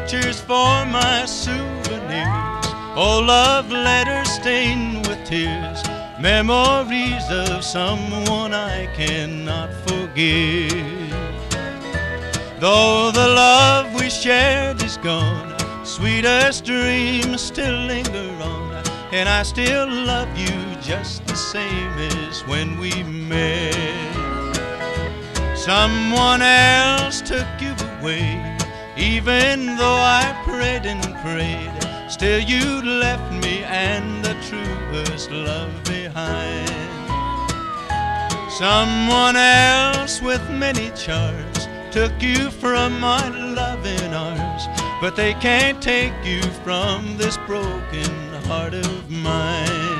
pictures for my souvenirs, old love letters stained with tears, memories of someone I cannot forgive. Though the love we shared is gone, sweetest dreams still linger on, and I still love you just the same as when we met. Someone else took you away, even though I prayed and prayed, still you left me and the truest love behind. Someone else with many charms took you from my loving arms, but they can't take you from this broken heart of mine.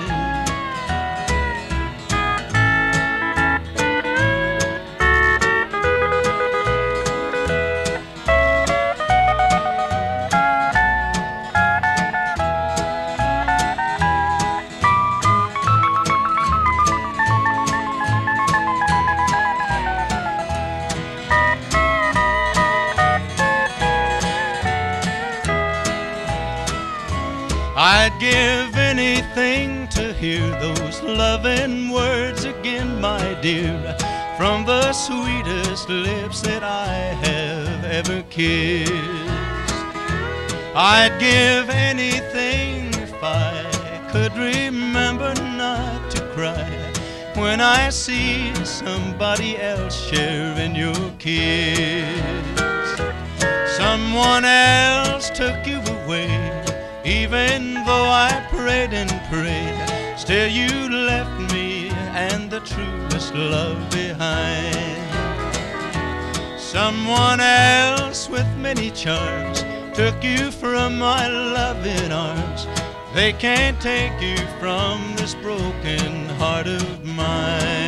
I'd give anything to hear those loving words again, my dear, from the sweetest lips that I have ever kissed. I'd give anything if I could remember not to cry when I see somebody else sharing your kiss. Someone else took you away, even though I prayed and prayed, still you left me and the truest love behind. Someone else with many charms took you from my loving arms. They can't take you from this broken heart of mine.